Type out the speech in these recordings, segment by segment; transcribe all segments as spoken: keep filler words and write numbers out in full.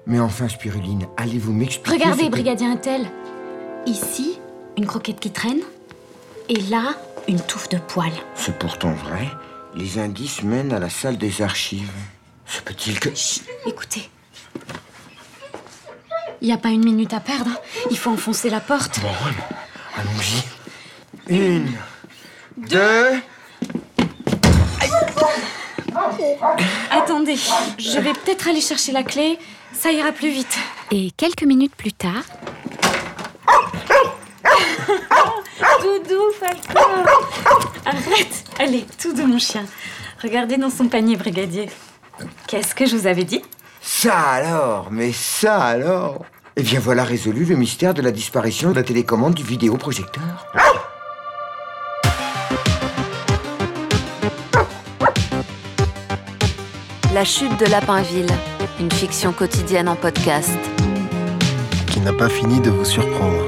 Mais enfin, Spiruline, allez-vous m'expliquer... Regardez, que... brigadier Intel. Ici, une croquette qui traîne. Et là, une touffe de poils. C'est pourtant vrai. Les indices mènent à la salle des archives. Se peut-il que... Chut, écoutez. Il n'y a pas une minute à perdre. Il faut enfoncer la porte. Bon, allons-y. Une, deux... Attendez, je vais peut-être aller chercher la clé. Ça ira plus vite. Et quelques minutes plus tard... Doudou, Falcon. Arrête. Allez, tout de mon chien. Regardez dans son panier, brigadier. Qu'est-ce que je vous avais dit? Ça alors, mais ça alors. Eh bien voilà résolu le mystère de la disparition de la télécommande du vidéoprojecteur. La chute de Lapinville, une fiction quotidienne en podcast. Qui n'a pas fini de vous surprendre.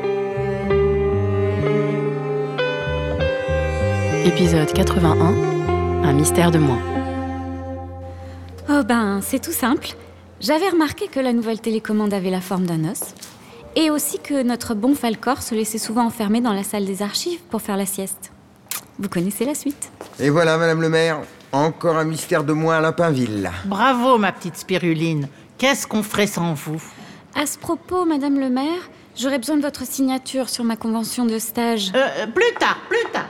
Épisode quatre-vingt-un, un mystère de moins. Oh ben, c'est tout simple. J'avais remarqué que la nouvelle télécommande avait la forme d'un os. Et aussi que notre bon Falcor se laissait souvent enfermer dans la salle des archives pour faire la sieste. Vous connaissez la suite. Et voilà, madame le maire, encore un mystère de moins à Lapinville. Bravo, ma petite Spiruline. Qu'est-ce qu'on ferait sans vous? À ce propos, madame le maire, j'aurais besoin de votre signature sur ma convention de stage. Euh, plus tard, plus tard.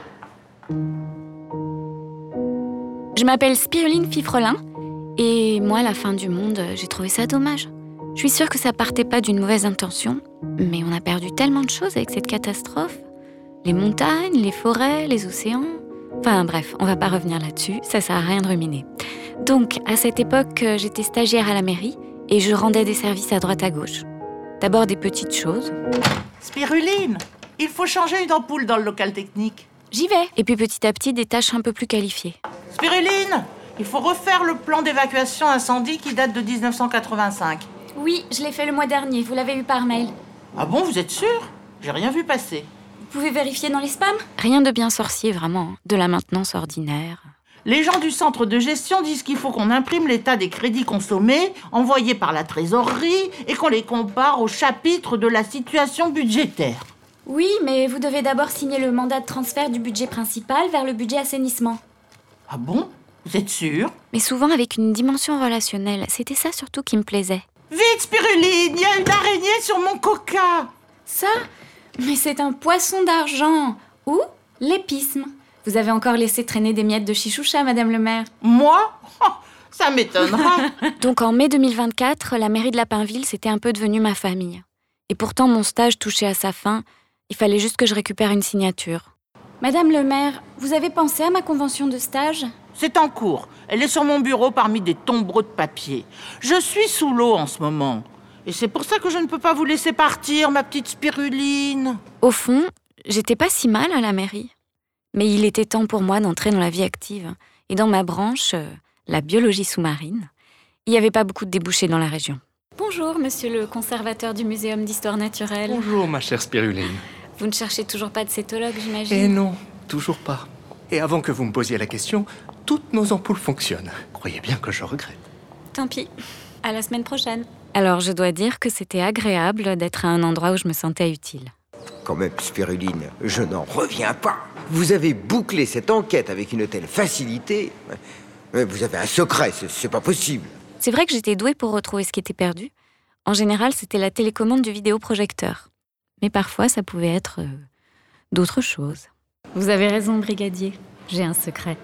Je m'appelle Spiruline Fifrelin. Et moi, à la fin du monde, j'ai trouvé ça dommage. Je suis sûre que ça partait pas d'une mauvaise intention, mais on a perdu tellement de choses avec cette catastrophe. Les montagnes, les forêts, les océans... Enfin bref, on va pas revenir là-dessus, ça sert à rien de ruminer. Donc, à cette époque, j'étais stagiaire à la mairie et je rendais des services à droite à gauche. D'abord des petites choses. Spiruline, il faut changer une ampoule dans le local technique. J'y vais. Et puis petit à petit, des tâches un peu plus qualifiées. Spiruline, il faut refaire le plan d'évacuation incendie qui date de dix-neuf cent quatre-vingt-cinq. Oui, je l'ai fait le mois dernier, vous l'avez eu par mail. Ah bon, vous êtes sûre? J'ai rien vu passer. Vous pouvez vérifier dans les spams? Rien de bien sorcier, vraiment. De la maintenance ordinaire. Les gens du centre de gestion disent qu'il faut qu'on imprime l'état des crédits consommés, envoyés par la trésorerie, et qu'on les compare au chapitre de la situation budgétaire. Oui, mais vous devez d'abord signer le mandat de transfert du budget principal vers le budget assainissement. Ah bon? Vous êtes sûre? Mais souvent avec une dimension relationnelle. C'était ça surtout qui me plaisait. Vite, Spiruline, il y a une araignée sur mon coca. Ça? Mais c'est un poisson d'argent. Ou l'épisme. Vous avez encore laissé traîner des miettes de chichoucha, madame le maire. Moi? Oh, ça m'étonnera. Donc en mai deux mille vingt-quatre, la mairie de Lapinville, c'était un peu devenue ma famille. Et pourtant, mon stage touchait à sa fin. Il fallait juste que je récupère une signature. Madame le maire, vous avez pensé à ma convention de stage? C'est en cours. Elle est sur mon bureau parmi des tombereaux de papier. Je suis sous l'eau en ce moment. Et c'est pour ça que je ne peux pas vous laisser partir, ma petite Spiruline. Au fond, j'étais pas si mal à la mairie. Mais il était temps pour moi d'entrer dans la vie active. Et dans ma branche, euh, la biologie sous-marine, il n'y avait pas beaucoup de débouchés dans la région. Bonjour, monsieur le conservateur du Muséum d'histoire naturelle. Bonjour, ma chère Spiruline. Vous ne cherchez toujours pas de cétologue, j'imagine? Eh non, toujours pas. Et avant que vous me posiez la question, toutes nos ampoules fonctionnent. Croyez bien que je regrette. Tant pis. À la semaine prochaine. Alors, je dois dire que c'était agréable d'être à un endroit où je me sentais utile. Quand même, Spiruline, je n'en reviens pas. Vous avez bouclé cette enquête avec une telle facilité. Mais vous avez un secret, c'est, c'est pas possible. C'est vrai que j'étais douée pour retrouver ce qui était perdu. En général, c'était la télécommande du vidéoprojecteur. Mais parfois, ça pouvait être euh, d'autres choses. Vous avez raison, brigadier. J'ai un secret.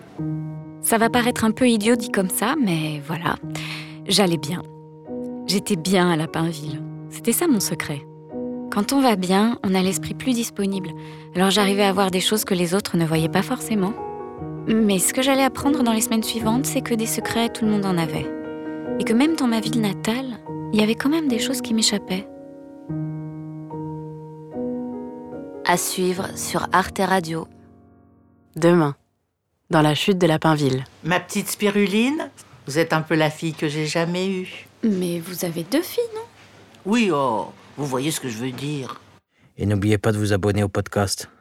Ça va paraître un peu idiot dit comme ça, mais voilà. J'allais bien. J'étais bien à Lapinville. C'était ça mon secret. Quand on va bien, on a l'esprit plus disponible. Alors j'arrivais à voir des choses que les autres ne voyaient pas forcément. Mais ce que j'allais apprendre dans les semaines suivantes, c'est que des secrets, tout le monde en avait. Et que même dans ma ville natale, il y avait quand même des choses qui m'échappaient. À suivre sur Arte Radio. Demain, dans la chute de Lapinville. Ma petite Spiruline, vous êtes un peu la fille que j'ai jamais eue. Mais vous avez deux filles, non? Oui, oh, vous voyez ce que je veux dire. Et n'oubliez pas de vous abonner au podcast.